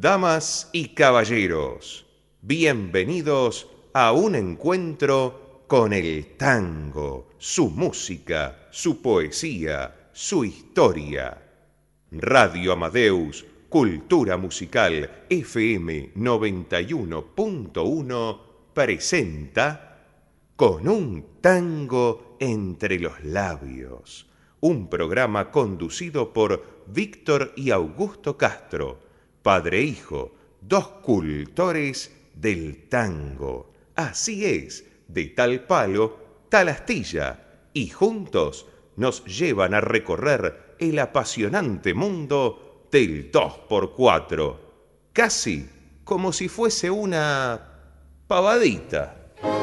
Damas y caballeros, bienvenidos a un encuentro con el tango, su música, su poesía, su historia. Radio Amadeus, Cultura Musical FM 91.1 presenta Con un tango entre los labios, un programa conducido por Víctor y Augusto Castro, padre e hijo, dos cultores del tango. Así es, de tal palo, tal astilla, y juntos nos llevan a recorrer el apasionante mundo del 2x4, casi como si fuese una pavadita.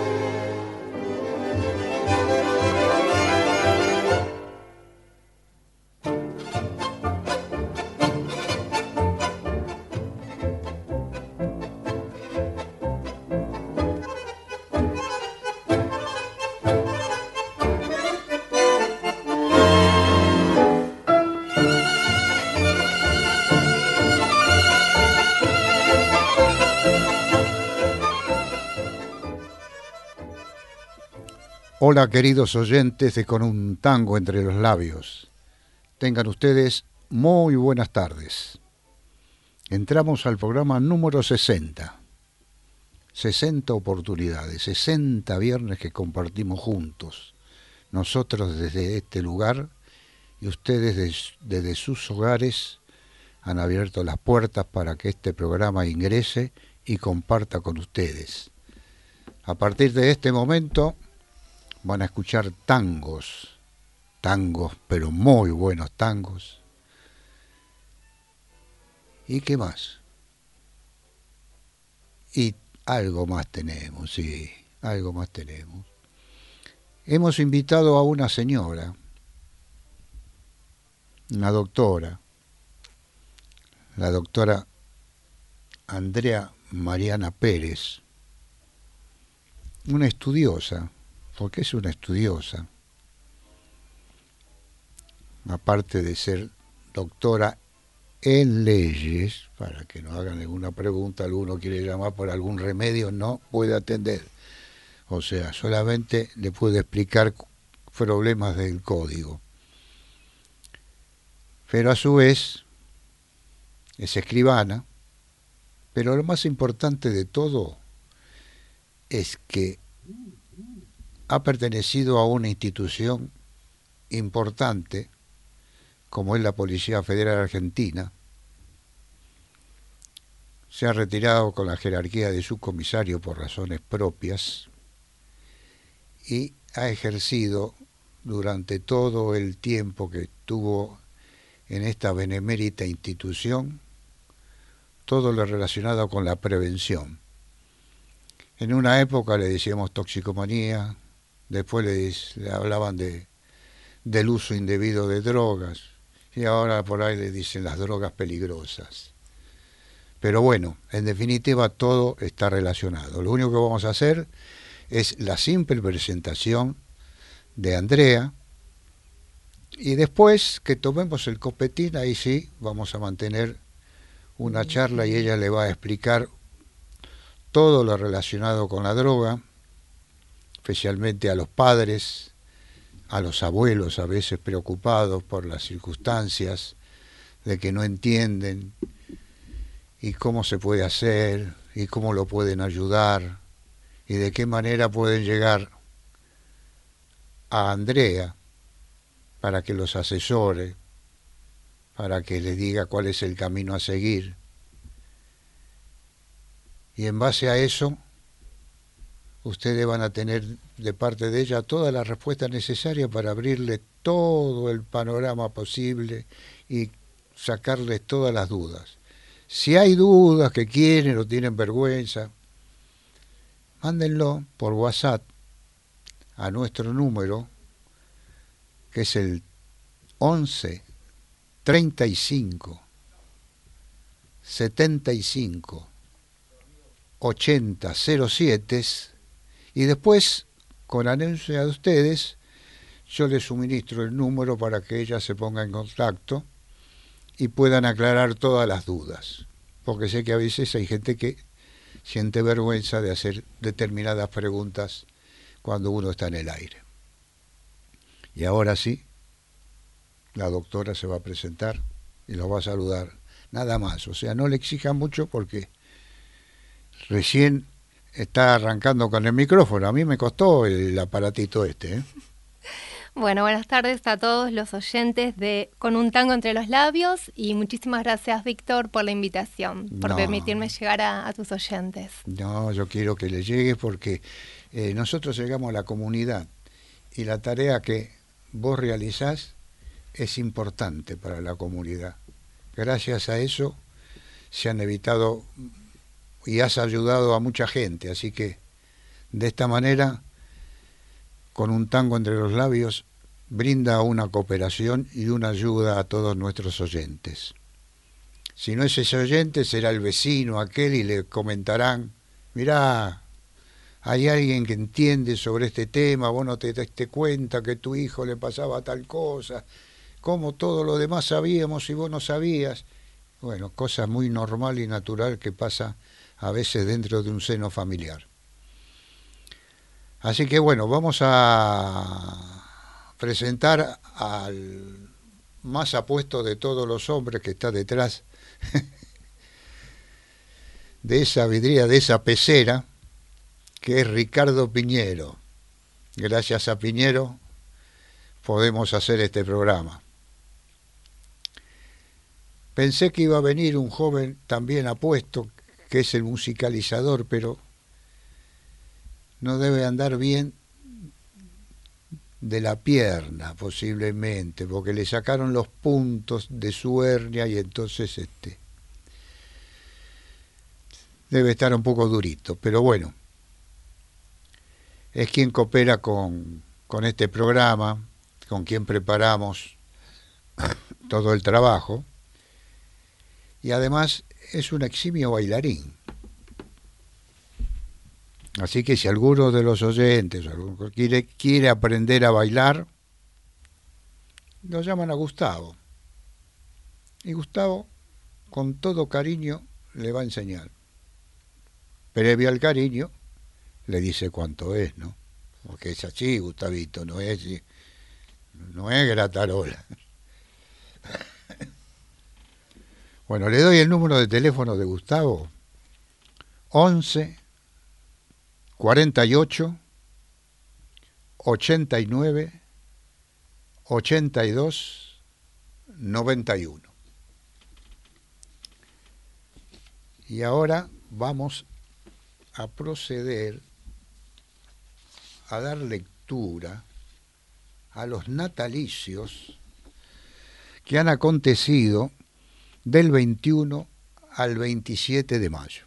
Hola queridos oyentes de Con un tango entre los labios. Tengan ustedes muy buenas tardes. Entramos al programa número 60. 60 oportunidades, 60 viernes que compartimos juntos. Nosotros desde este lugar y ustedes desde sus hogares han abierto las puertas para que este programa ingrese y comparta con ustedes. A partir de este momento van a escuchar tangos, pero muy buenos tangos. ¿Y qué más? Y algo más tenemos, sí, algo más tenemos. Hemos invitado a una señora, una doctora, la doctora Andrea Mariana Pérez, una estudiosa, porque es una estudiosa, aparte de ser doctora en leyes, para que no hagan ninguna pregunta, alguno quiere llamar por algún remedio, no puede atender. O sea, solamente le puede explicar problemas del código. Pero a su vez es escribana, pero lo más importante de todo es que ha pertenecido a una institución importante como es la Policía Federal Argentina. Se ha retirado con la jerarquía de subcomisario por razones propias y ha ejercido durante todo el tiempo que estuvo en esta benemérita institución todo lo relacionado con la prevención. En una época le decíamos toxicomanía, después le hablaban del uso indebido de drogas y ahora por ahí le dicen las drogas peligrosas. Pero bueno, en definitiva todo está relacionado. Lo único que vamos a hacer es la simple presentación de Andrea y después que tomemos el copetín, ahí sí vamos a mantener una charla y ella le va a explicar todo lo relacionado con la droga, especialmente a los padres, a los abuelos a veces preocupados por las circunstancias de que no entienden y cómo se puede hacer y cómo lo pueden ayudar y de qué manera pueden llegar a Andrea para que los asesore, para que les diga cuál es el camino a seguir. Y en base a eso, ustedes van a tener de parte de ella todas las respuestas necesarias para abrirle todo el panorama posible y sacarles todas las dudas. Si hay dudas que quieren o tienen vergüenza, mándenlo por WhatsApp a nuestro número, que es el 11 35 75 80 07, y después, con anuncia de ustedes, yo les suministro el número para que ella se ponga en contacto y puedan aclarar todas las dudas. porque sé que a veces hay gente que siente vergüenza de hacer determinadas preguntas cuando uno está en el aire. Y ahora sí, la doctora se va a presentar y los va a saludar. Nada más, o sea, no le exijan mucho porque recién está arrancando con el micrófono. A mí me costó el aparatito este, ¿eh? Bueno, buenas tardes a todos los oyentes de Con un tango entre los labios y muchísimas gracias, Víctor, por la invitación, por permitirme llegar a tus oyentes. No, yo quiero que le llegues porque nosotros llegamos a la comunidad y la tarea que vos realizás es importante para la comunidad. Gracias a eso se han evitado y has ayudado a mucha gente, así que de esta manera, con un tango entre los labios, brinda una cooperación y una ayuda a todos nuestros oyentes. Si no es ese oyente, será el vecino aquel y le comentarán, mirá, hay alguien que entiende sobre este tema, vos no te diste cuenta que a tu hijo le pasaba tal cosa, como todo lo demás sabíamos y vos no sabías. Bueno, cosa muy normal y natural que pasa a veces dentro de un seno familiar. Así que bueno, vamos a presentar al más apuesto de todos los hombres que está detrás de esa vidriera, de esa pecera, que es Ricardo Piñero. Gracias a Piñero podemos hacer este programa. Pensé que iba a venir un joven también apuesto, que es el musicalizador, pero no debe andar bien de la pierna posiblemente, porque le sacaron los puntos de su hernia y entonces debe estar un poco durito, pero bueno, es quien coopera con este programa, con quien preparamos todo el trabajo, y además es un eximio bailarín. Así que si alguno de los oyentes quiere aprender a bailar, lo llaman a Gustavo. Y Gustavo, con todo cariño, le va a enseñar. Previo al cariño, le dice cuánto es, ¿no? Porque es así, Gustavito, no es gratarola. Bueno, le doy el número de teléfono de Gustavo, 11 48 89 82 91. Y ahora vamos a proceder a dar lectura a los natalicios que han acontecido del 21 al 27 de mayo.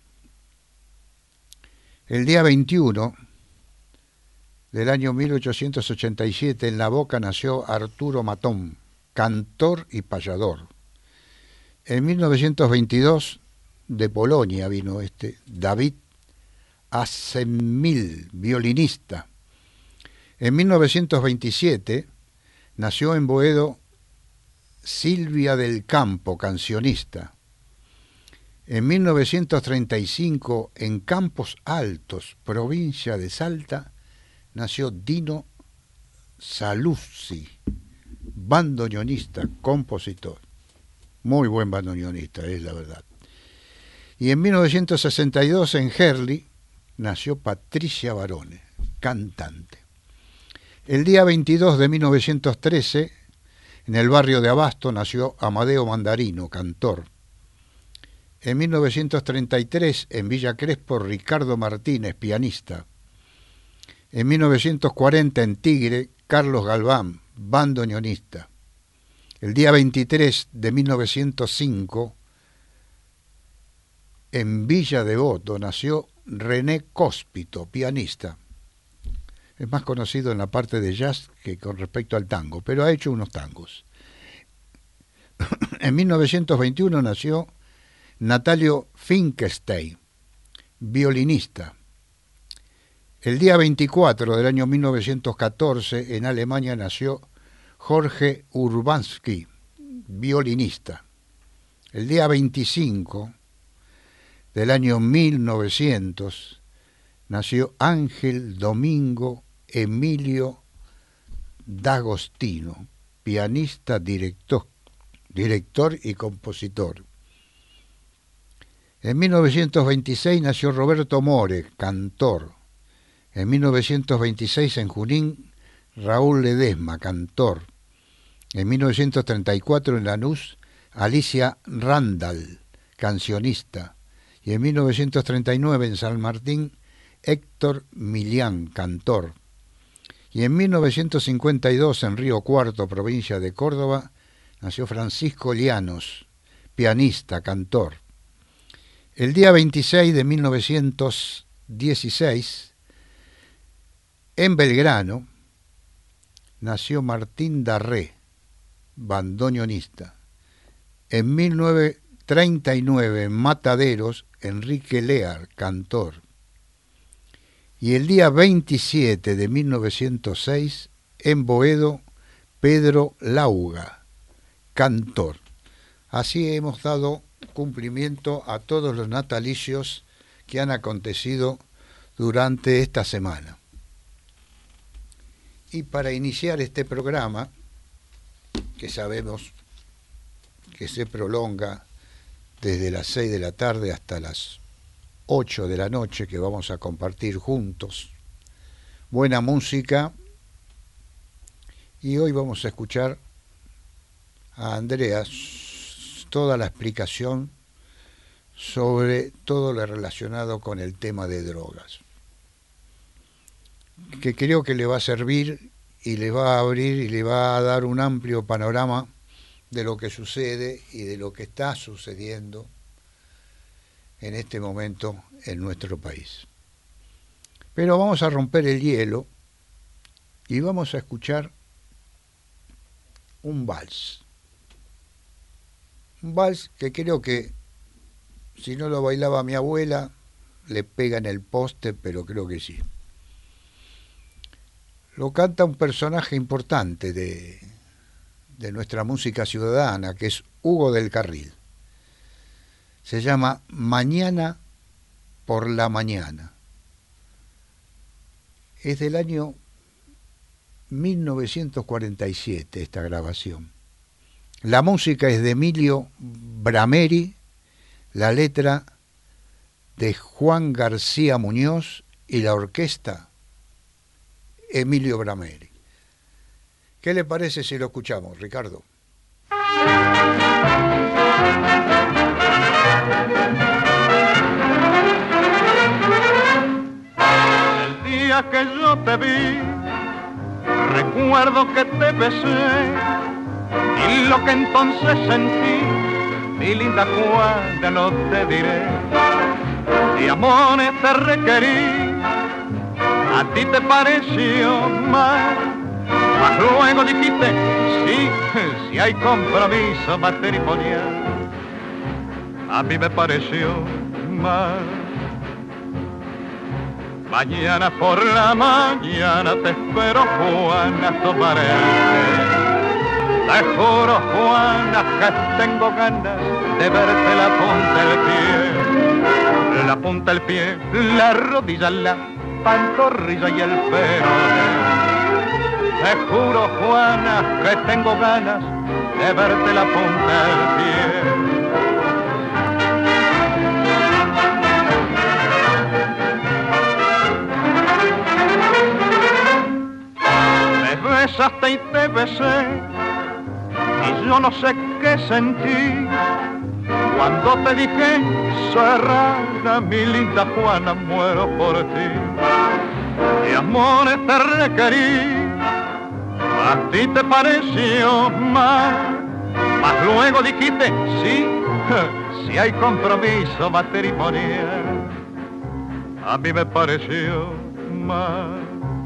El día 21 del año 1887 en La Boca nació Arturo Matón, cantor y payador. En 1922 de Polonia vino David Asemil, violinista. En 1927 nació en Boedo Silvia del Campo, cancionista. En 1935, en Campos Altos, provincia de Salta, nació Dino Saluzzi, bandoneonista, compositor. Muy buen bandoneonista, es la verdad. Y en 1962, en Gerli, nació Patricia Barone, cantante. El día 22 de 1913, en el barrio de Abasto, nació Amadeo Mandarino, cantor. En 1933, en Villa Crespo, Ricardo Martínez, pianista. En 1940, en Tigre, Carlos Galván, bandoneonista. El día 23 de 1905, en Villa Devoto, nació René Cóspito, pianista. Es más conocido en la parte de jazz que con respecto al tango, pero ha hecho unos tangos. En 1921 nació Natalio Finkelstein, violinista. El día 24 del año 1914 en Alemania nació Jorge Urbanski, violinista. El día 25 del año 1900, nació Ángel Domingo Emilio D'Agostino, pianista, director y compositor. En 1926 nació Roberto More, cantor. En 1926 en Junín, Raúl Ledesma, cantor. En 1934 en Lanús, Alicia Randall, cancionista. Y en 1939 en San Martín, Héctor Millán, cantor. Y en 1952 en Río Cuarto, provincia de Córdoba, nació Francisco Llanos, pianista, cantor. El día 26 de 1916, en Belgrano, nació Martín Darré, bandoneonista. En 1939, en Mataderos, Enrique Lear, cantor. Y el día 27 de 1906, en Boedo, Pedro Lauga, cantor. Así hemos dado cumplimiento a todos los natalicios que han acontecido durante esta semana. Y para iniciar este programa, que sabemos que se prolonga desde las 6 de la tarde hasta las 8 de la noche, que vamos a compartir juntos buena música, y hoy vamos a escuchar a Andrea toda la explicación sobre todo lo relacionado con el tema de drogas, que creo que le va a servir y le va a abrir y le va a dar un amplio panorama de lo que sucede y de lo que está sucediendo en este momento en nuestro país. Pero vamos a romper el hielo y vamos a escuchar un vals. Un vals que creo que si no lo bailaba mi abuela le pega en el poste, pero creo que sí. Lo canta un personaje importante de nuestra música ciudadana, que es Hugo del Carril. Se llama Mañana por la Mañana. Es del año 1947 esta grabación. La música es de Emilio Brameri, la letra de Juan García Muñoz y la orquesta Emilio Brameri. ¿Qué le parece si lo escuchamos, Ricardo? El día que yo te vi, recuerdo que te besé, y lo que entonces sentí, mi linda Juana, no te diré. De amores te requerí, a ti te pareció mal, mas luego dijiste, sí, si hay compromiso matrimonial. A mí me pareció mal. Mañana por la mañana te espero, Juana, a tomar el té. Te juro, Juana, que tengo ganas de verte la punta del pie, la rodilla, la pantorrilla y el peroné. Te juro, Juana, que tengo ganas de verte la punta del pie. Me besaste y te besé, y yo no sé qué sentí cuando te dije, serrana, mi linda Juana, muero por ti. De amores te requerí, a ti te pareció mal, mas luego dijiste, sí, si hay compromiso matrimonial. A mí me pareció mal.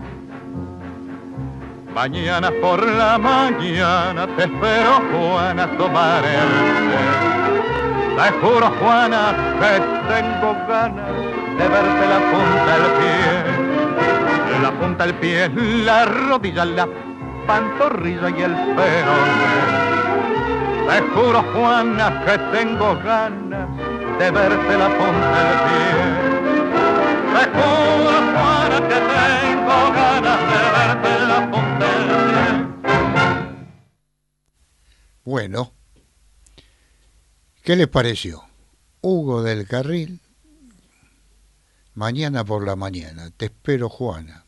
Mañana por la mañana te espero, Juana, a tomar el té. Te juro, Juana, que tengo ganas de verte la punta del pie, la rodilla, la pantorrilla y el peroné. Te juro, Juana, que tengo ganas de verte la punta del pie. Te juro, Juana, que tengo ganas de verte la punta del pie. Bueno, ¿qué les pareció? Hugo del Carril, Mañana por la mañana, te espero, Juana.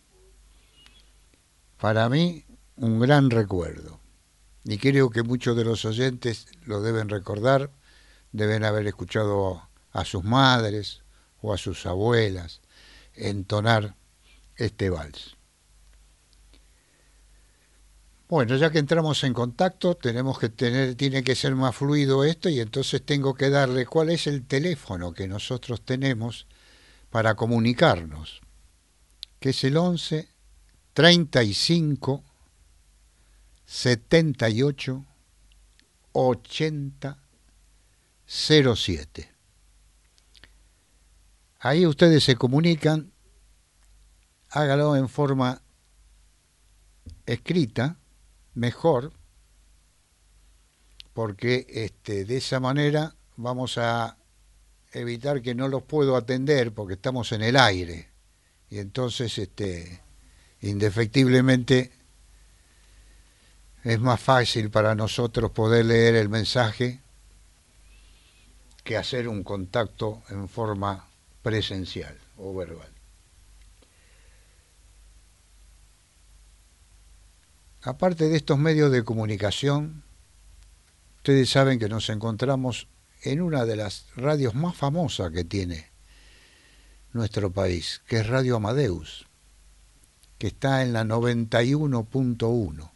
Para mí, un gran recuerdo. Y creo que muchos de los oyentes lo deben recordar, deben haber escuchado a sus madres o a sus abuelas entonar este vals. Bueno, ya que entramos en contacto, tiene que ser más fluido esto, y entonces tengo que darle cuál es el teléfono que nosotros tenemos para comunicarnos, que es el 11 35 78 80 07. Ahí ustedes se comunican, hágalo en forma escrita, mejor, porque de esa manera vamos a evitar que no los puedo atender porque estamos en el aire, y entonces indefectiblemente es más fácil para nosotros poder leer el mensaje que hacer un contacto en forma presencial o verbal. Aparte de estos medios de comunicación, ustedes saben que nos encontramos en una de las radios más famosas que tiene nuestro país, que es Radio Amadeus, que está en la 91.1.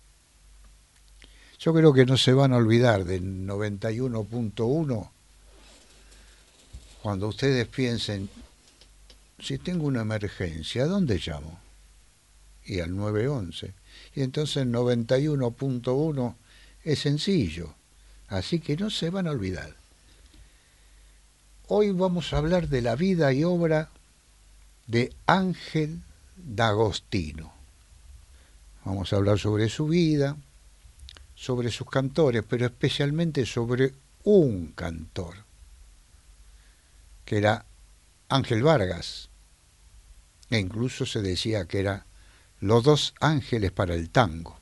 Yo creo que no se van a olvidar del 91.1 cuando ustedes piensen, si tengo una emergencia, ¿a dónde llamo? Y al 911. Y entonces el 91.1 es sencillo, así que no se van a olvidar. Hoy vamos a hablar de la vida y obra de Ángel D'Agostino. Vamos a hablar sobre su vida, sobre sus cantores, pero especialmente sobre un cantor, que era Ángel Vargas, e incluso se decía que era los dos ángeles para el tango.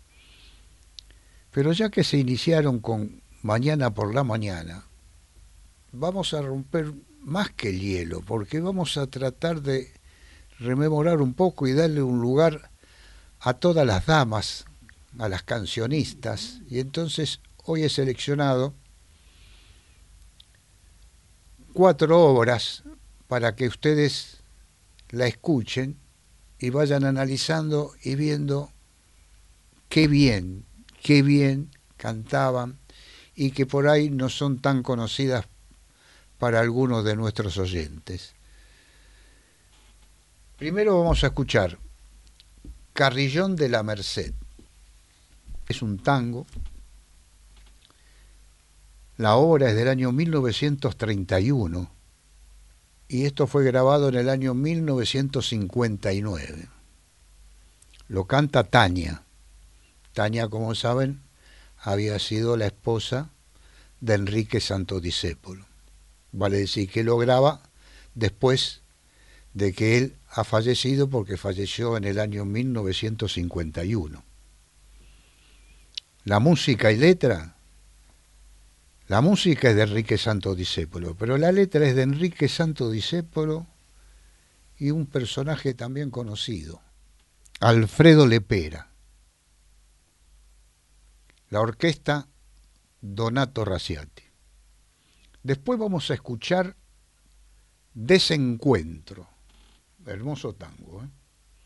Pero ya que se iniciaron con Mañana por la mañana, vamos a romper más que el hielo, porque vamos a tratar de rememorar un poco y darle un lugar a todas las damas, a las cancionistas, y entonces hoy he seleccionado 4 obras para que ustedes la escuchen y vayan analizando y viendo qué bien cantaban, y que por ahí no son tan conocidas para algunos de nuestros oyentes. Primero vamos a escuchar Carrillón de la Merced. Es un tango. La obra es del año 1931 y esto fue grabado en el año 1959. Lo canta Tania. Tania, como saben, había sido la esposa de Enrique Santo Discépolo. Vale decir que lo graba después de que él ha fallecido, porque falleció en el año 1951. La música y letra, la música es de Enrique Santo Discépolo, pero la letra es de Enrique Santo Discépolo y un personaje también conocido, Alfredo Lepera. La orquesta, Donato Raciati. Después vamos a escuchar Desencuentro, hermoso tango, ¿eh?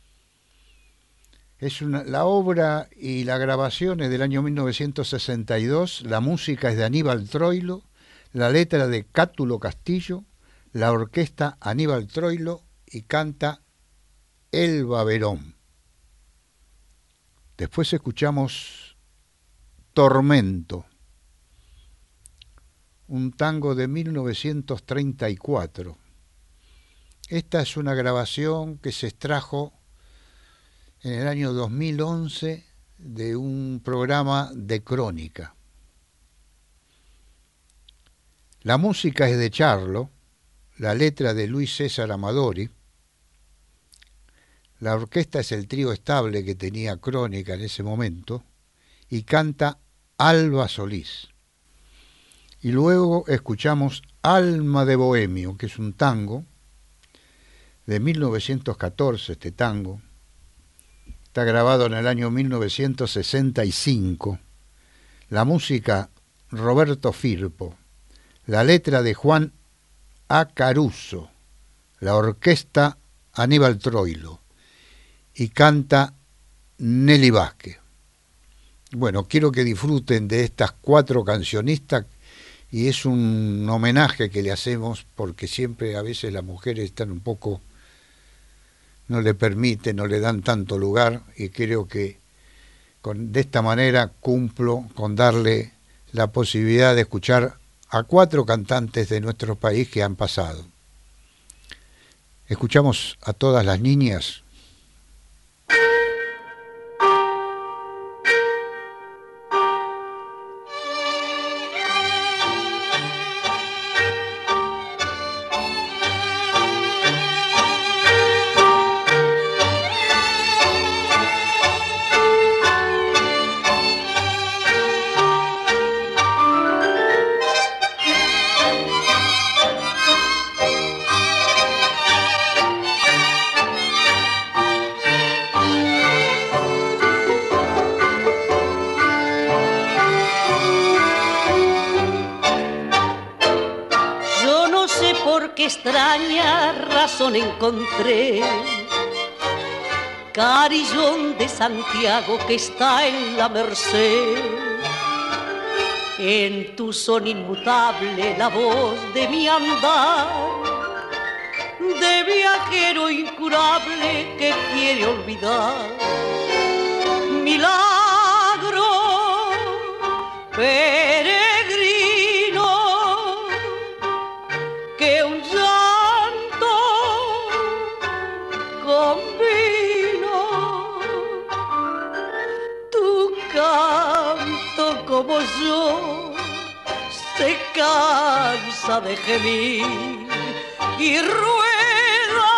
La obra y la grabación es del año 1962, la música es de Aníbal Troilo, la letra de Cátulo Castillo, la orquesta Aníbal Troilo y canta Elba Verón. Después escuchamos Tormento, un tango de 1934. Esta es una grabación que se extrajo en el año 2011 de un programa de crónica. La música es de Charlo, la letra de Luis César Amadori, la orquesta es el trío estable que tenía Crónica en ese momento, y canta Alba Solís. Y luego escuchamos Alma de Bohemio, que es un tango de 1914, este tango. Está grabado en el año 1965. La música, Roberto Firpo. La letra de Juan A. Caruso. La orquesta, Aníbal Troilo. Y canta Nelly Vázquez. Bueno, quiero que disfruten de estas 4 cancionistas y es un homenaje que le hacemos porque siempre a veces las mujeres están un poco, no le permiten, no le dan tanto lugar y creo que de esta manera cumplo con darle la posibilidad de escuchar a 4 cantantes de nuestro país que han pasado. Escuchamos a todas las niñas. Encontré Carillón de Santiago que está en la Merced, en tu son inmutable la voz de mi andar, de viajero incurable que quiere olvidar. Milagro peregrino que un como yo se cansa de gemir y rueda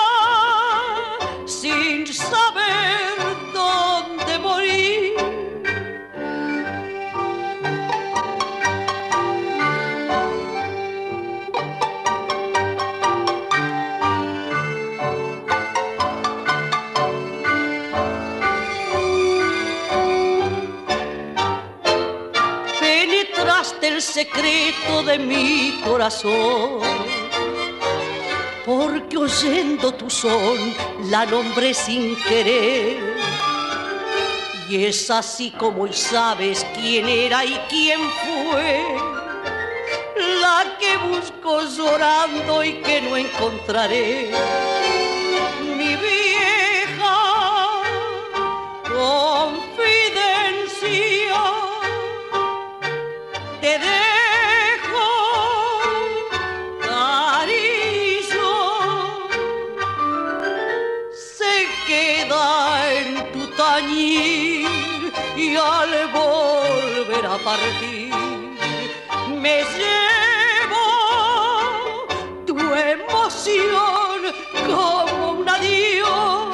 sin saber dónde morir. El secreto de mi corazón, porque oyendo tu son la nombré sin querer, y es así como hoy sabes quién era y quién fue, la que busco llorando y que no encontraré. Mi vieja confidencia, te dejo, cariño, se queda en tu tañir y al volver a partir me llevo tu emoción como un adiós.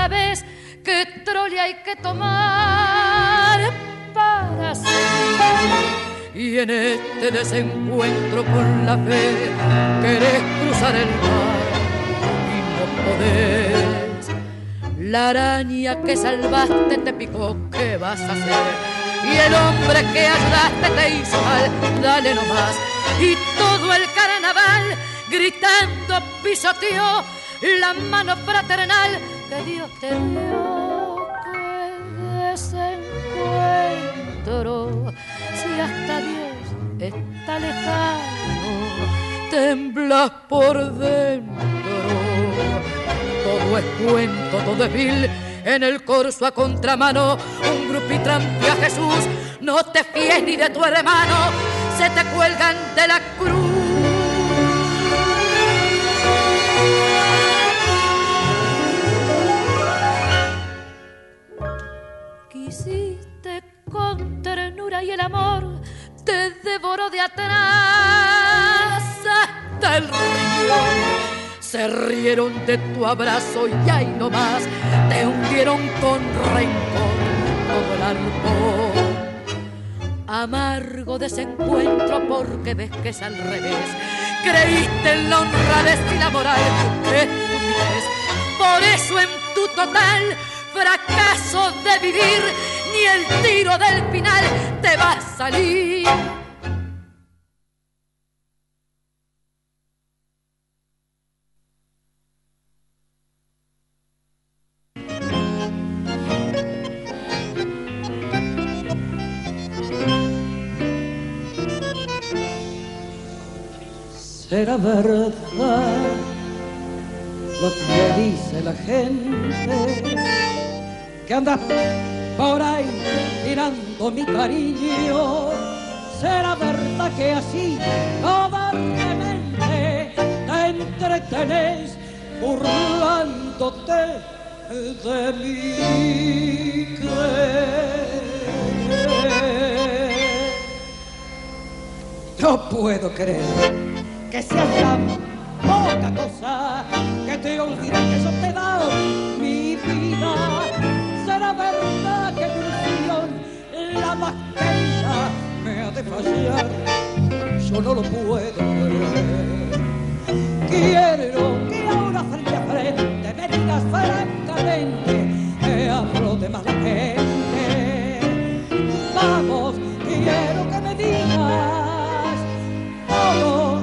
sabes que trole hay que tomar para seguir. Y en este desencuentro con la fe querés cruzar el mar y no podés. La araña que salvaste te picó, ¿qué vas a hacer? Y el hombre que ayudaste te hizo mal, dale nomás. Y todo el carnaval gritando pisoteó la mano fraternal que Dios te dio. ¡Qué desencuentro! Si hasta Dios está lejano, temblas por dentro. Todo es cuento, todo es vil. En el corso a contramano, un grupito trampea a Jesús. No te fíes ni de tu hermano, se te cuelgan de la cruz. Quisiste con ternura y el amor te devoró de atrás hasta el riñón. Se rieron de tu abrazo y ahí nomás te hundieron con rencor todo el árbol. Amargo desencuentro porque ves que es al revés. Creíste en la honradez y la moral, qué estupidez. Por eso en tu total fracaso de vivir, ni el tiro del final te va a salir. Será verdad lo que dice la gente, que anda por ahí mirando mi cariño. Será verdad que así cobardemente te entretenés burlándote de mi querer. No puedo creer que seas tan poca cosa, que te olvides que yo te he dado mi vida. Será verdad que tu ilusión, la más querida, me ha de fallar. Yo no lo puedo creer. Quiero que ahora frente a frente me digas francamente que hablo de mala gente. Vamos, quiero que me digas todo.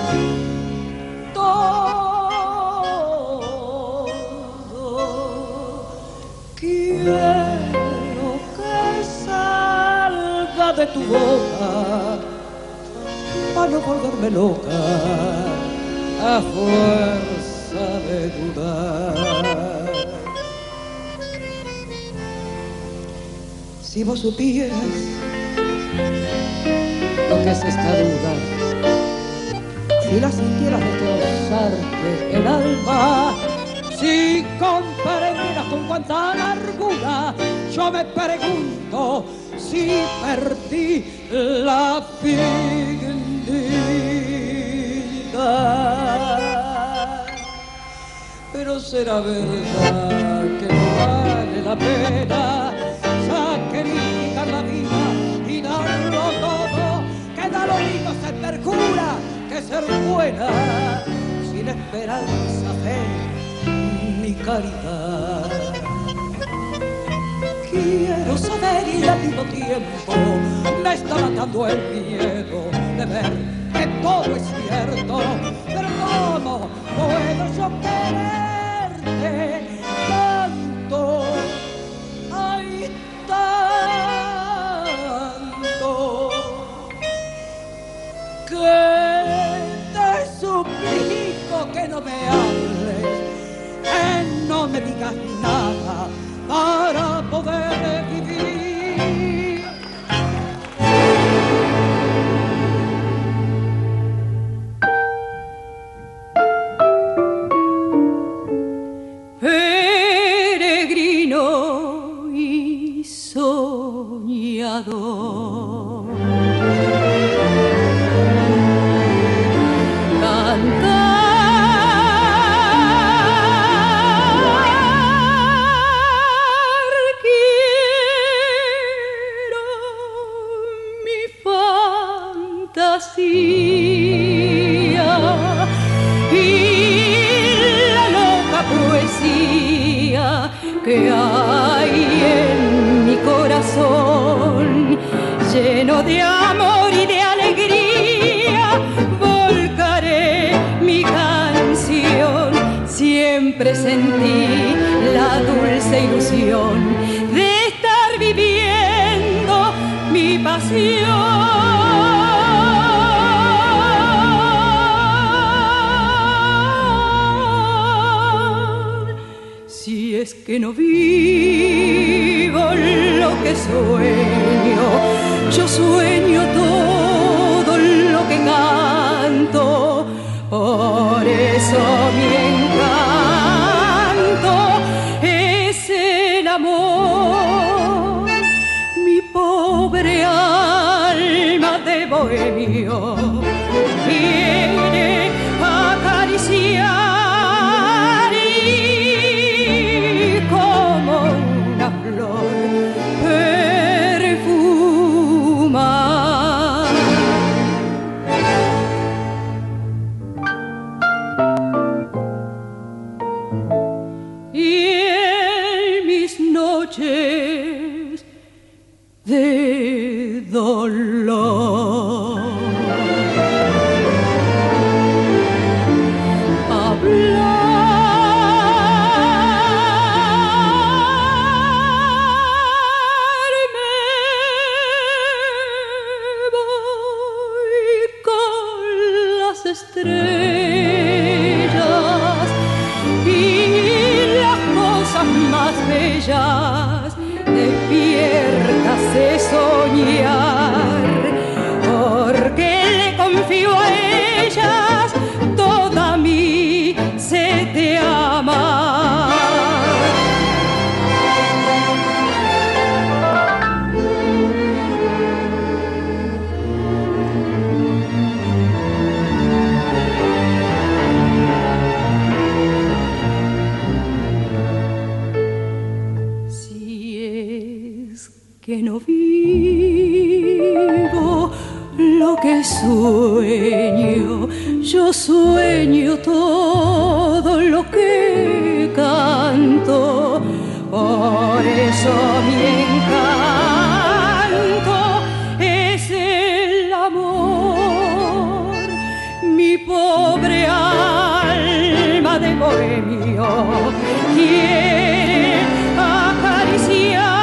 Quiero que salga de tu boca para no volverme loca a fuerza de dudar. Si vos supieras lo que es esta duda, si la sintieras destrozarte el alma, si comprendieras con cuánta amargura yo me pregunto si perdí la dignidad. Pero será verdad que no vale la pena sacrificar la vida y darlo todo, que da lo mismo ser perjura que ser buena, sin esperanza, fe ni caridad. Quiero saber y al mismo tiempo me está matando el miedo de ver que todo es cierto. Pero ¿cómo puedo yo quererte tanto? Ay, tanto que te suplico que no me hables, que no me digas nada para poder vivir. Peregrino y soñador, fantasía y la loca poesía que hay en mi corazón, lleno de amor y de alegría, volcaré mi canción. Siempre sentí la dulce ilusión de estar viviendo mi pasión. Si es que no vivo lo que sueño, yo sueño todo lo que canto. Por eso mi encanto es el amor. Mi pobre alma de bohemio quiere acariciar y como una flor perfumar. Y en mis noches de dolor hablarme voy con las estrellas y las cosas más bellas despiertas de soñar, porque le confío a ellas toda mi sed de amar. Que no vivo lo que sueño, yo sueño todo lo que canto. Por eso mi encanto es el amor. Mi pobre alma de bohemio quiere acariciar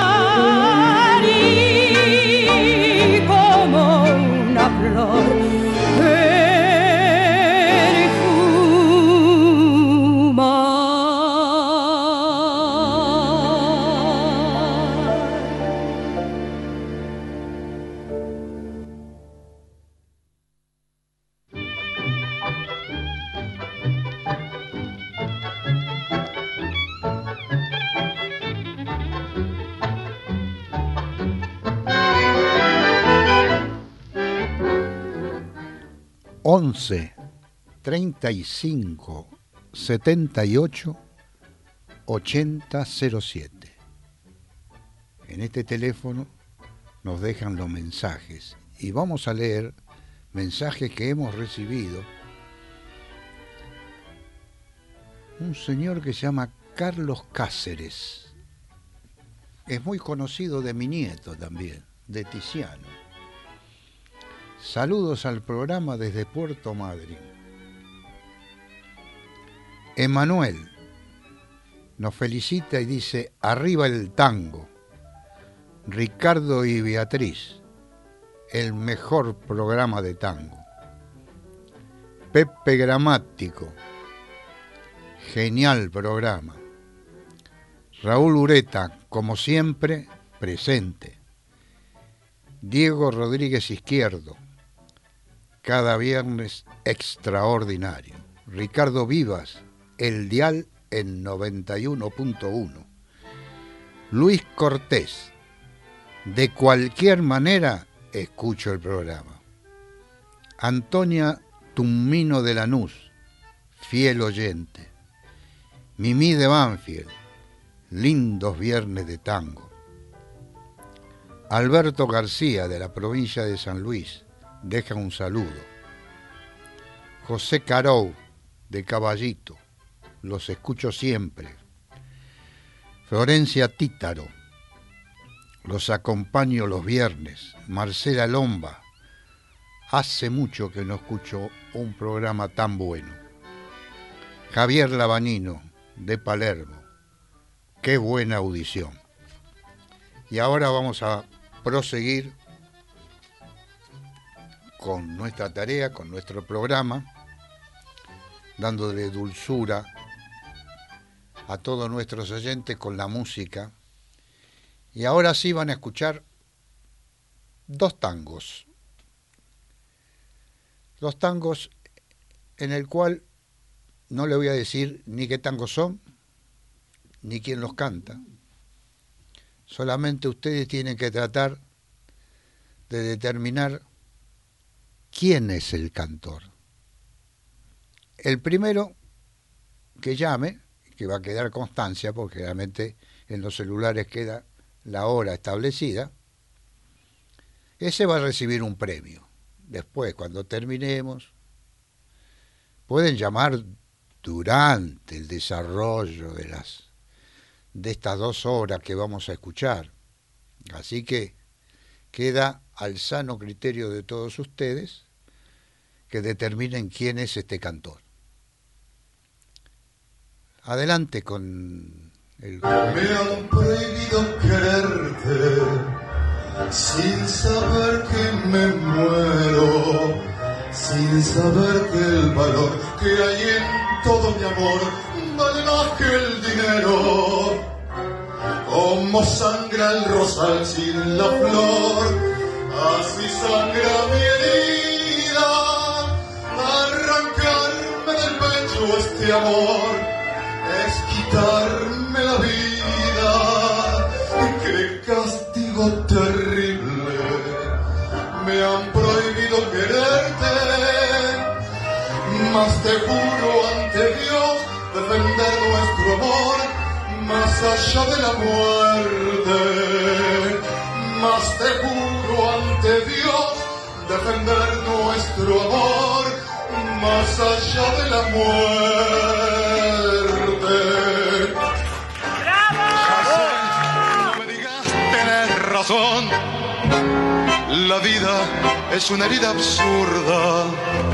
una flor (11 35 78 80 07). En este teléfono nos dejan los mensajes y vamos a leer mensajes que hemos recibido. Un señor que se llama Carlos Cáceres, es muy conocido de mi nieto también, de Tiziano. Saludos al programa desde Puerto Madryn. Emanuel nos felicita y dice: arriba el tango. Ricardo y Beatriz, el mejor programa de tango. Pepe Gramático, genial programa. Raúl Ureta, como siempre, presente. Diego Rodríguez Izquierdo, cada viernes extraordinario. Ricardo Vivas, el dial en 91.1. Luis Cortés, de cualquier manera escucho el programa. Antonia Tummino de Lanús, fiel oyente. Mimí de Banfield, lindos viernes de tango. Alberto García, de la provincia de San Luis, deja un saludo. José Carou, de Caballito, los escucho siempre. Florencia Títaro, los acompaño los viernes. Marcela Lomba, hace mucho que no escucho un programa tan bueno. Javier Labanino, de Palermo, qué buena audición. Y ahora vamos a proseguir con nuestra tarea, con nuestro programa, dándole dulzura a todos nuestros oyentes con la música. Y ahora sí van a escuchar dos tangos. Dos tangos en el cual no le voy a decir ni qué tangos son, ni quién los canta. Solamente ustedes tienen que tratar de determinar quién es el cantor. El primero que llame, que va a quedar constancia, porque realmente en los celulares queda la hora establecida, ese va a recibir un premio. Después, cuando terminemos, pueden llamar durante el desarrollo de estas 2 horas que vamos a escuchar. Así que queda al sano criterio de todos ustedes que determinen quién es este cantor. Adelante con el... Me han prohibido quererte sin saber que me muero, sin saber que el valor que hay en todo mi amor vale más que el dinero. Como sangra el rosal sin la flor, así sangra mi herida. Arrancarme del pecho este amor es quitarme la vida. ¡Qué castigo terrible! Me han prohibido quererte, mas te juro ante Dios defender nuestro amor más allá de la muerte. Mas te juro ante Dios defender nuestro amor más allá de la muerte. ¡Bravo! No me digas, tenés razón. La vida es una herida absurda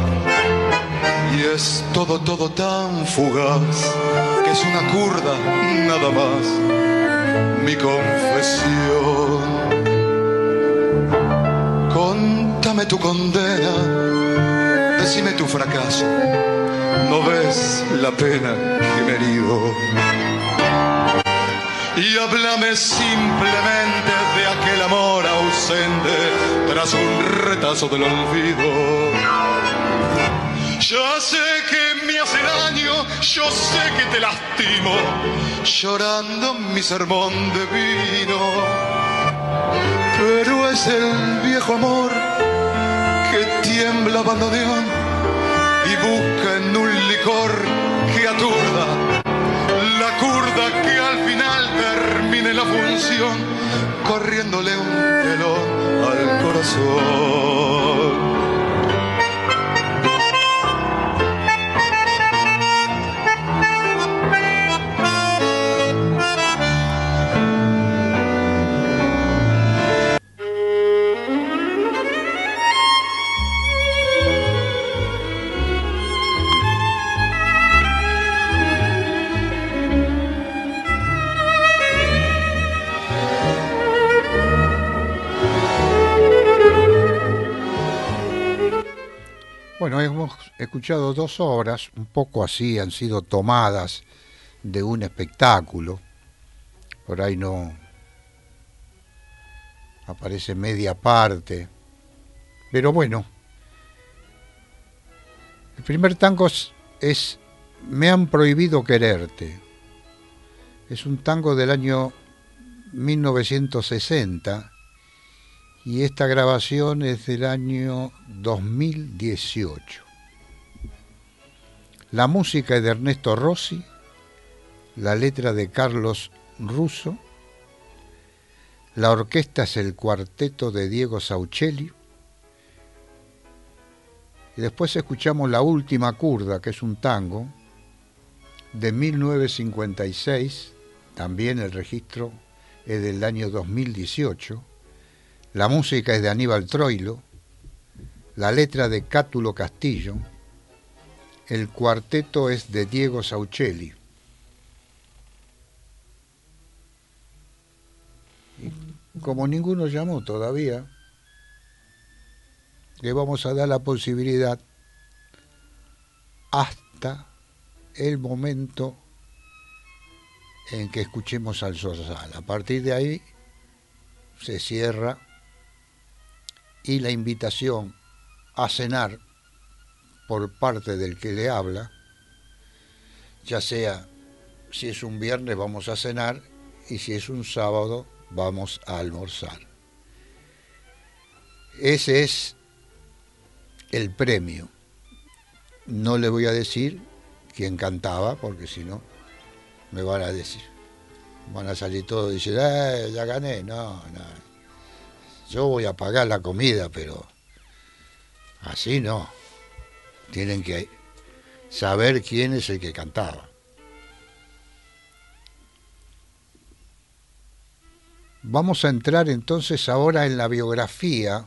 y es todo tan fugaz que es una curda nada más. Mi confesión, contame tu condena, decime tu fracaso, no ves la pena que me he herido. Y háblame simplemente de aquel amor ausente tras un retazo del olvido. Yo sé que me hace daño, yo sé que te lastimo, llorando mi sermón de vino. Pero es el viejo amor que tiembla bandoneón y busca en un licor que aturda, la curda que al final termine la función corriéndole un telón al corazón. Bueno, hemos escuchado 2 obras, un poco así, han sido tomadas de un espectáculo. Por ahí no aparece media parte. Pero bueno, el primer tango es Me han prohibido quererte. Es un tango del año 1960. Y esta grabación es del año 2018. La música es de Ernesto Rossi, la letra de Carlos Russo, la orquesta es el cuarteto de Diego Sauchelli, Y después escuchamos La Última Curda, que es un tango de 1956, también el registro es del año 2018, la música es de Aníbal Troilo, la letra de Cátulo Castillo, el cuarteto es de Diego Sauchelli. Y como ninguno llamó todavía, le vamos a dar la posibilidad hasta el momento en que escuchemos al Zorzal. A partir de ahí se cierra y la invitación a cenar por parte del que le habla, ya sea si es un viernes vamos a cenar y si es un sábado vamos a almorzar. Ese es el premio. No le voy a decir quién cantaba, porque si no me van a decir, van a salir todos y decir, ya gané. No, yo voy a pagar la comida, pero así no. Tienen que saber quién es el que cantaba. Vamos a entrar entonces ahora en la biografía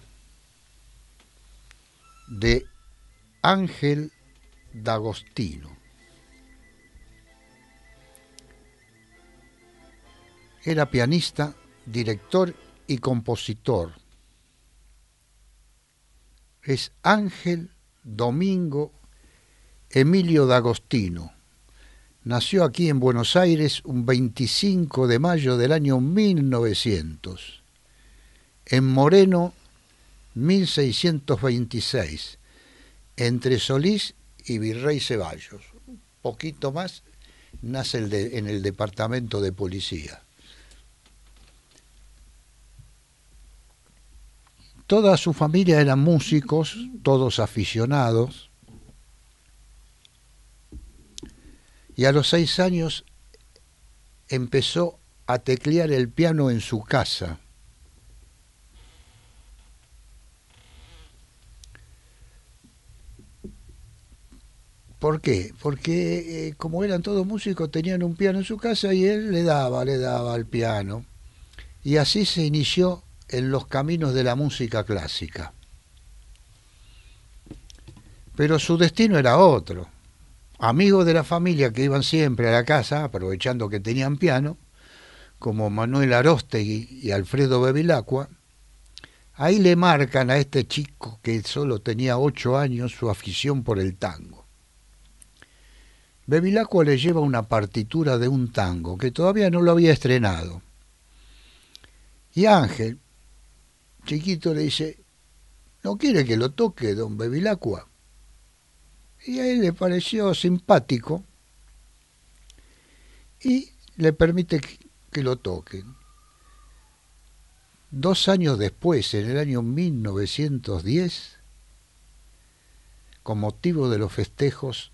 de Ángel D'Agostino. Era pianista, director y compositor. Es Ángel Domingo Emilio D'Agostino. Nació aquí en Buenos Aires un 25 de mayo del año 1900. En Moreno, 1626. Entre Solís y Virrey Ceballos. Un poquito más, nace en el departamento de policía. Toda su familia eran músicos, todos aficionados, y a los 6 años empezó a teclear el piano en su casa. ¿Por qué? Porque como eran todos músicos, tenían un piano en su casa y él le daba al piano. Y así se inició en los caminos de la música clásica. Pero su destino era otro. Amigos de la familia que iban siempre a la casa, aprovechando que tenían piano, como Manuel Aróstegui y Alfredo Bevilacqua, ahí le marcan a este chico que solo tenía 8 años su afición por el tango. Bevilacqua le lleva una partitura de un tango que todavía no lo había estrenado. Y Ángel, chiquito, le dice, ¿no quiere que lo toque don Bevilacqua? Y a él le pareció simpático y le permite que lo toquen. 2 años después, en el año 1910, con motivo de los festejos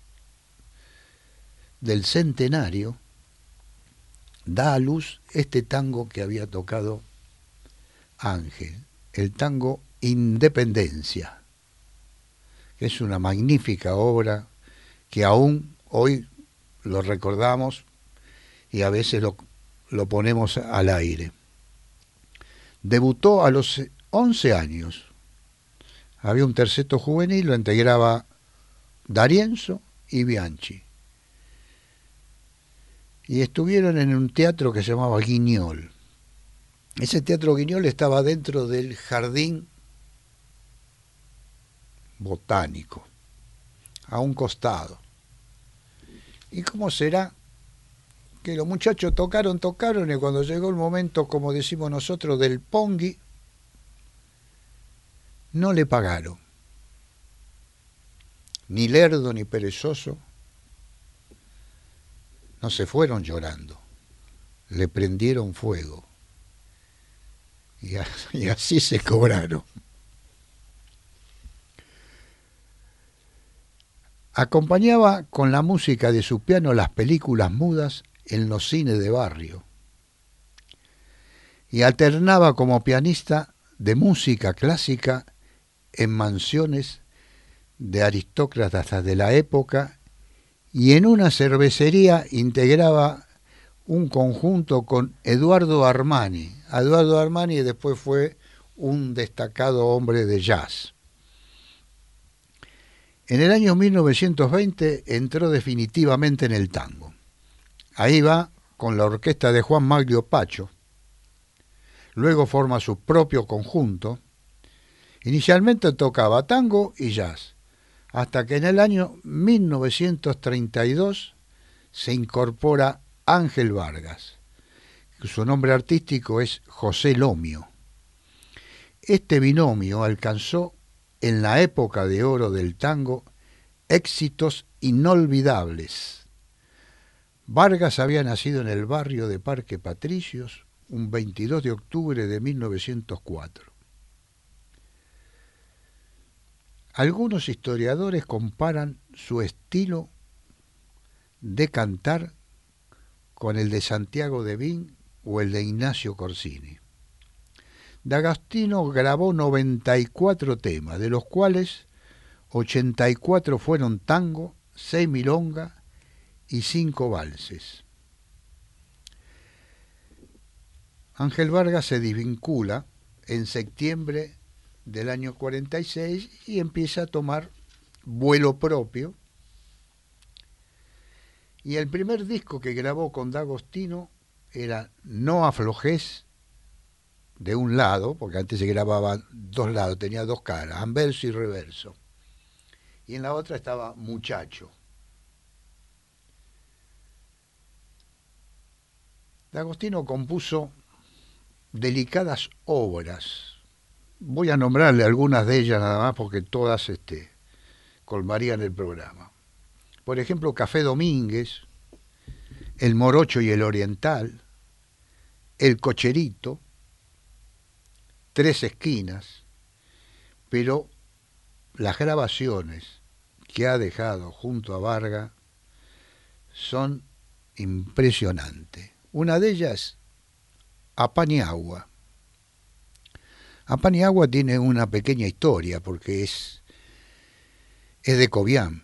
del centenario, da a luz este tango que había tocado Ángel, el tango Independencia. Es una magnífica obra que aún hoy lo recordamos y a veces lo ponemos al aire. Debutó a los 11 años. Había un terceto juvenil, lo integraba D'Arienzo y Bianchi. Y estuvieron en un teatro que se llamaba Guignol. Ese teatro Guignol estaba dentro del jardín botánico, a un costado. ¿Y cómo será que los muchachos tocaron y cuando llegó el momento, como decimos nosotros, del pongui, no le pagaron? Ni lerdo ni perezoso, no se fueron llorando, le prendieron fuego y así se cobraron. Acompañaba con la música de su piano las películas mudas en los cines de barrio y alternaba como pianista de música clásica en mansiones de aristócratas de la época, y en una cervecería integraba un conjunto con Eduardo Armani. Eduardo Armani después fue un destacado hombre de jazz. En el año 1920 entró definitivamente en el tango. Ahí va con la orquesta de Juan Maglio Pacho. Luego forma su propio conjunto. Inicialmente tocaba tango y jazz, hasta que en el año 1932 se incorpora Ángel Vargas. Su nombre artístico es José Lomio. Este binomio alcanzó en la época de oro del tango éxitos inolvidables. Vargas había nacido en el barrio de Parque Patricios un 22 de octubre de 1904. Algunos historiadores comparan su estilo de cantar con el de Santiago Debín o el de Ignacio Corsini. D'Agostino grabó 94 temas, de los cuales 84 fueron tango, 6 milonga y 5 valses. Ángel Vargas se desvincula en septiembre del año 46 y empieza a tomar vuelo propio. Y el primer disco que grabó con D'Agostino era No aflojes, de un lado, porque antes se grababa dos lados, tenía dos caras, anverso y reverso. Y en la otra estaba Muchacho. D'Agostino compuso delicadas obras. Voy a nombrarle algunas de ellas nada más porque todas colmarían el programa. Por ejemplo, Café Domínguez, El Morocho y el Oriental, El Cocherito, Tres Esquinas, pero las grabaciones que ha dejado junto a Vargas son impresionantes. Una de ellas, A Pan y Agua. A Pan y Agua tiene una pequeña historia porque es de Cobián.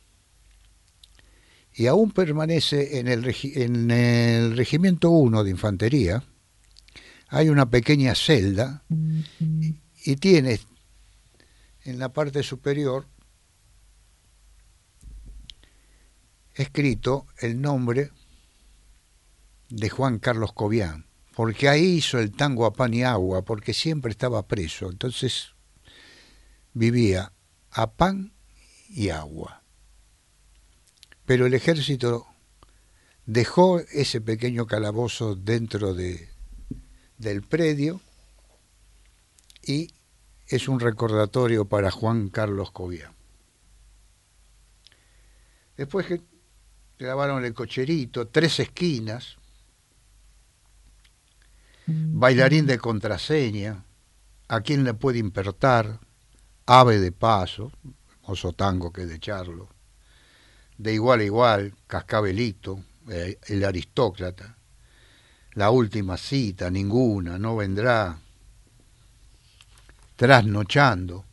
Y aún permanece en el Regimiento 1 de Infantería. Hay una pequeña celda y tiene en la parte superior escrito el nombre de Juan Carlos Cobián, porque ahí hizo el tango A Pan y Agua, porque siempre estaba preso, entonces vivía a pan y agua. Pero el ejército dejó ese pequeño calabozo dentro del predio y es un recordatorio para Juan Carlos Cobián. Después que grabaron El Cocherito, Tres Esquinas, Bailarín de Contraseña, ¿A quién le puede importar?, Ave de Paso, hermoso tango que es de Charlo, De igual a igual, Cascabelito, El Aristócrata, La última cita, Ninguna, No vendrá, Trasnochando.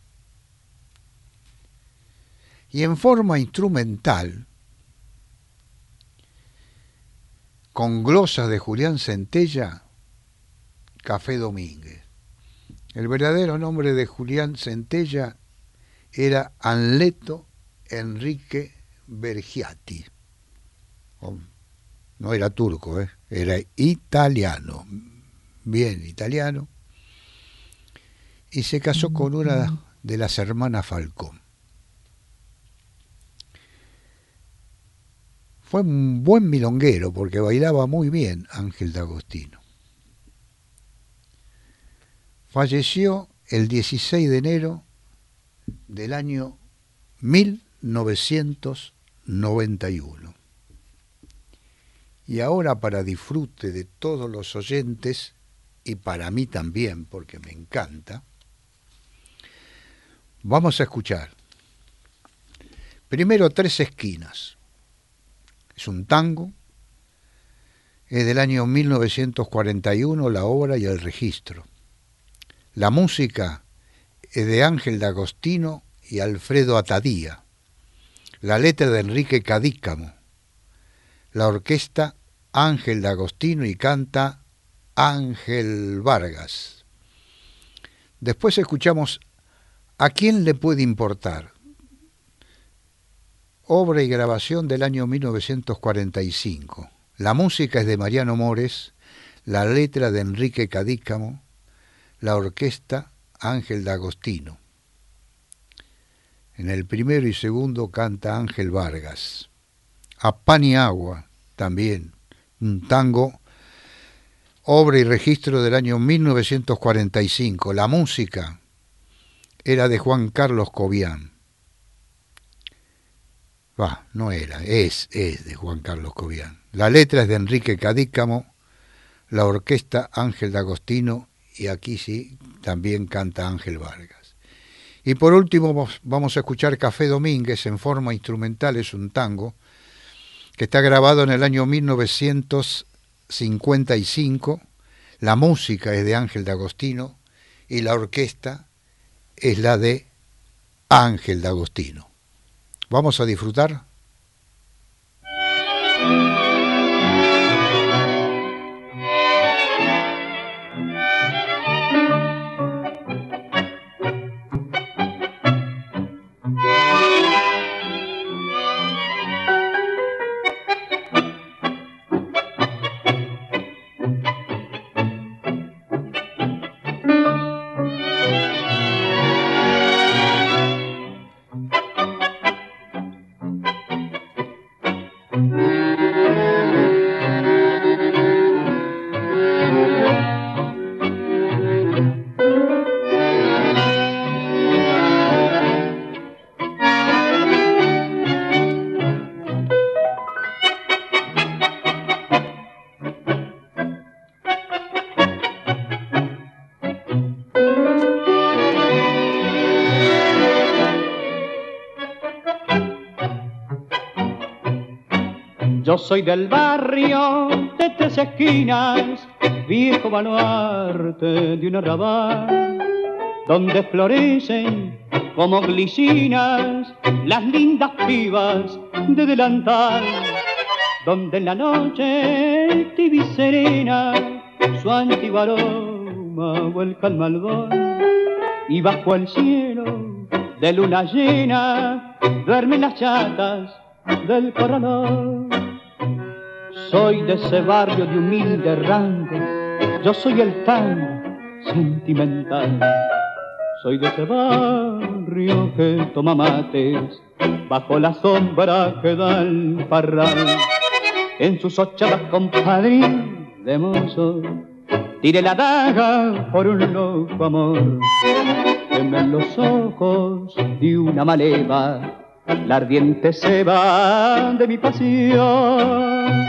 Y en forma instrumental, con glosas de Julián Centella, Café Domínguez. El verdadero nombre de Julián Centella era Anleto Enrique Bergiati. No era turco, era italiano, bien italiano, y se casó con una de las hermanas Falcón. Fue un buen milonguero porque bailaba muy bien Ángel D'Agostino. Falleció el 16 de enero del año 1991. Y ahora, para disfrute de todos los oyentes, y para mí también, porque me encanta, vamos a escuchar primero Tres Esquinas. Es un tango, es del año 1941, la obra y el registro. La música es de Ángel D'Agostino y Alfredo Atadía. La letra de Enrique Cadícamo. La orquesta Ángel D'Agostino y canta Ángel Vargas. Después escuchamos ¿A quién le puede importar? Obra y grabación del año 1945. La música es de Mariano Mores, la letra de Enrique Cadícamo, la orquesta Ángel D'Agostino. En el primero y segundo canta Ángel Vargas. A Pan y Agua, también, un tango, obra y registro del año 1945. La música era de Juan Carlos Cobian. Es de Juan Carlos Cobian. La letra es de Enrique Cadícamo, la orquesta Ángel D'Agostino, y aquí sí, también canta Ángel Vargas. Y por último vamos a escuchar Café Domínguez en forma instrumental, es un tango que está grabado en el año 1955, la música es de Ángel D'Agostino y la orquesta es la de Ángel D'Agostino. Vamos a disfrutar. Yo soy del barrio de Tres Esquinas, viejo baluarte de un arrabal, donde florecen como glicinas las lindas pibas de delantal, donde en la noche tibia y serena su antiguo aroma vuelca al malvón, y bajo el cielo de luna llena duermen las chatas del corralón. Soy de ese barrio de humilde rango, yo soy el tango sentimental. Soy de ese barrio que toma mates bajo la sombra que da el parral. En sus ochavas compadrín de mozo tiré la daga por un loco amor. Temen los ojos de una maleva la ardiente ceba de mi pasión.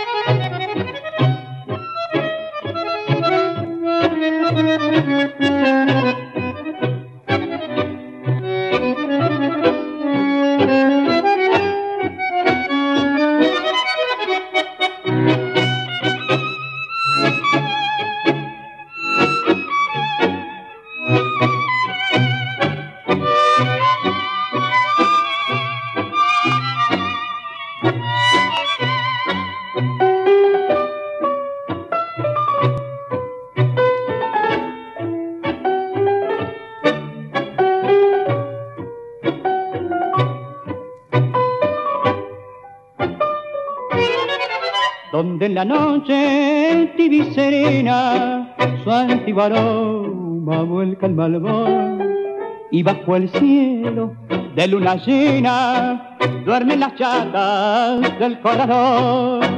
Donde en la noche tibia y serena su antiguo aroma vuelca el malvón, y bajo el cielo de luna llena duermen las chatas del corralón.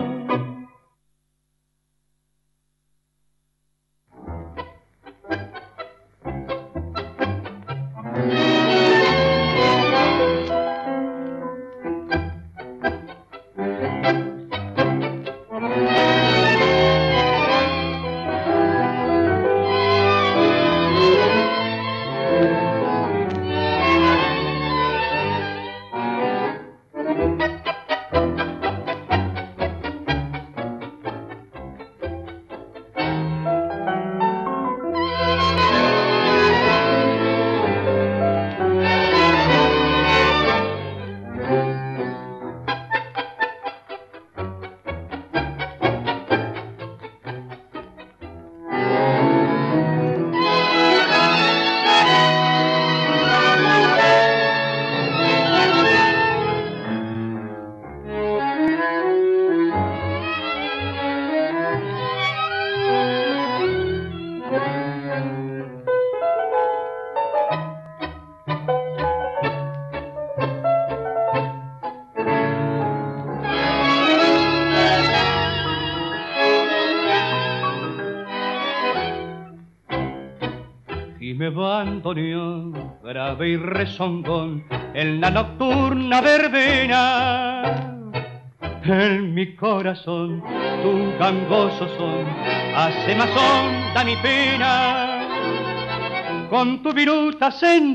bandoneón grave y rezongón en la nocturna verbena. En mi corazón tu gangoso son hace más honda mi pena. Con tu viruta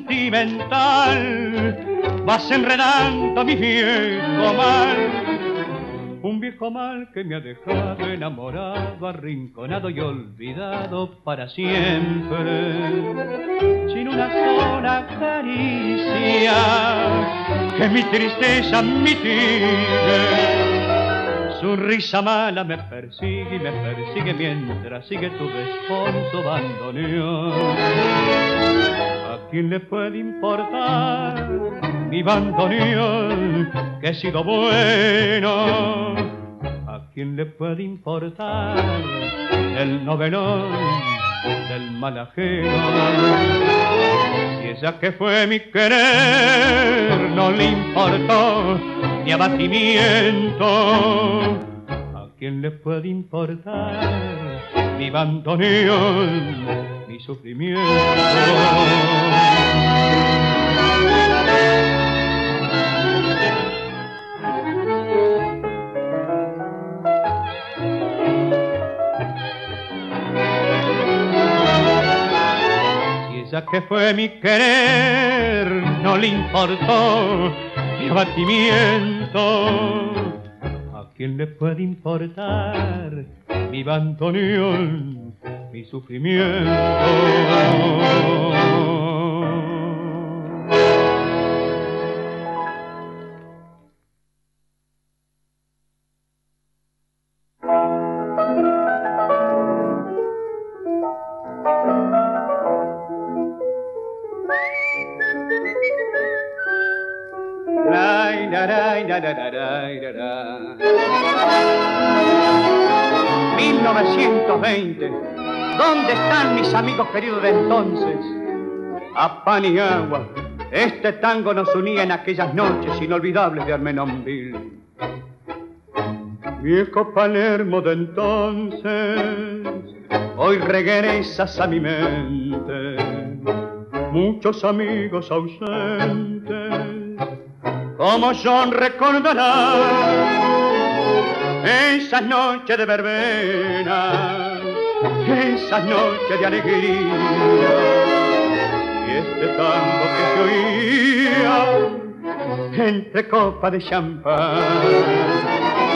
sentimental vas enredando mi viejo mal. Un viejo mal que me ha dejado enamorado, arrinconado y olvidado para siempre. Sin una sola caricia que mi tristeza mitigue. Su risa mala me persigue y me persigue mientras sigue tu responso bandoneón. ¿A quién le puede importar mi bandoneón que he sido bueno? ¿A quién le puede importar el novelón del mal ajeno? Si ella que fue mi querer no le importó mi abatimiento, ¿a quién le puede importar mi bandoneón, mi sufrimiento? Si ella que fue mi querer no le importó mi abatimiento, ¿a quién le puede importar mi bandoneón, mi sufrimiento? ¿Dónde están mis amigos queridos de entonces? A pan y agua, este tango nos unía en aquellas noches inolvidables de Armenonville. Viejo Palermo de entonces, hoy regresas a mi mente. Muchos amigos ausentes, como John recordará esas noches de verbena, esas noches de alegría, y este tango que se oía entre copas de champán.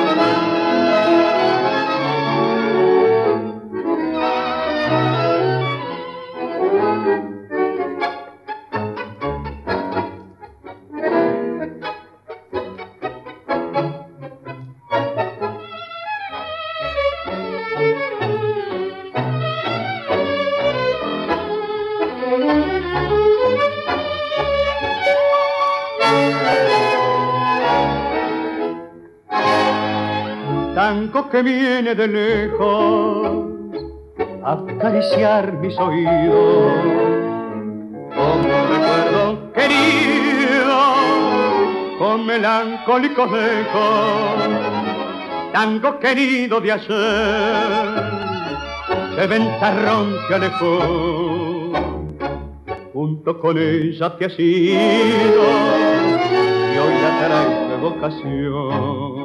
Tango que viene de lejos a acariciar mis oídos, como recuerdo querido, con melancólicos ecos. Tango querido de ayer, de ventarrón que alejó, junto con ella te has ido y hoy la traes de vocación.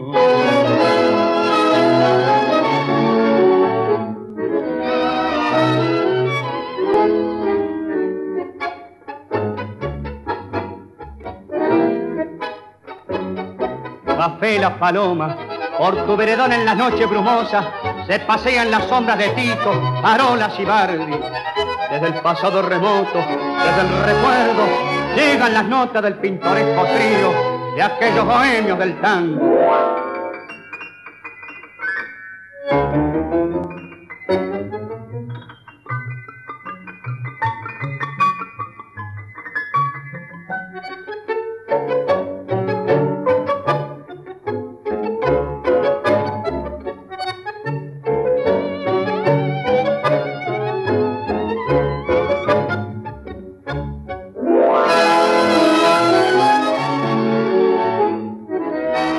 Café las palomas, por tu veredón en las noches brumosas, se pasean las sombras de Tito, Arolas y Bardi. Desde el pasado remoto, desde el recuerdo, llegan las notas del pintoresco trío de aquellos bohemios del tango.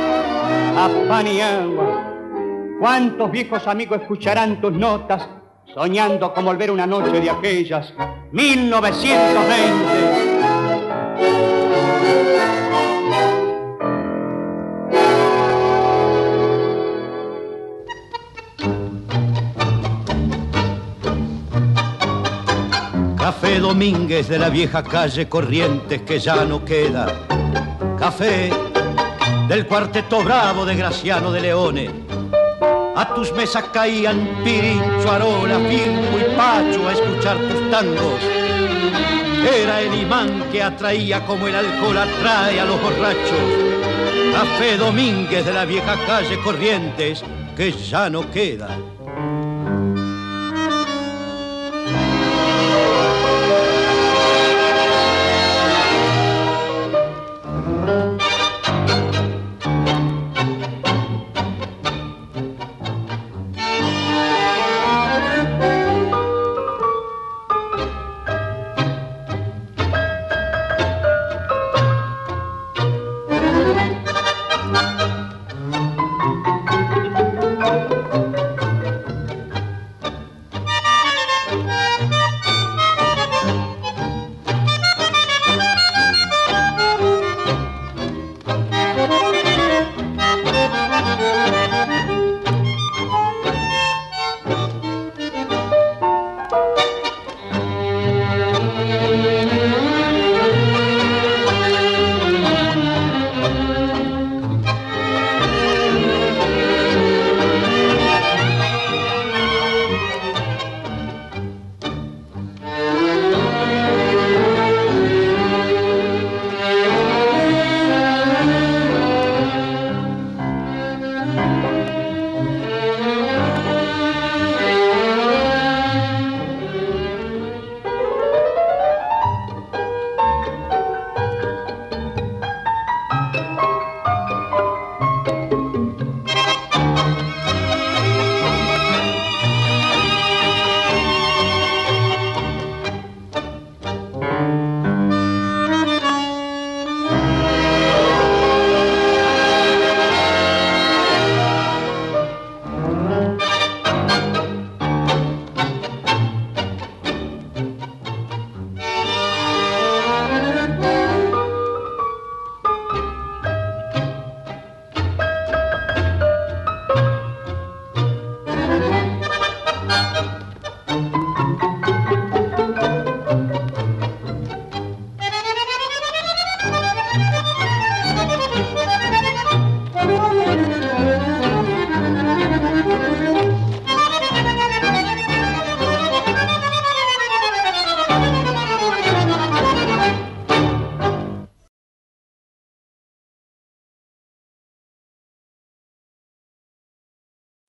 ¿Cuántos viejos amigos escucharán tus notas soñando con volver una noche de aquellas, 1920. Café Domínguez de la vieja calle Corrientes que ya no queda. Café del cuarteto bravo de Graciano de Leone. A tus mesas caían Pirincho, Arola, Firmo y Pacho a escuchar tus tangos. Era el imán que atraía como el alcohol atrae a los borrachos. Café Domínguez de la vieja calle Corrientes que ya no queda.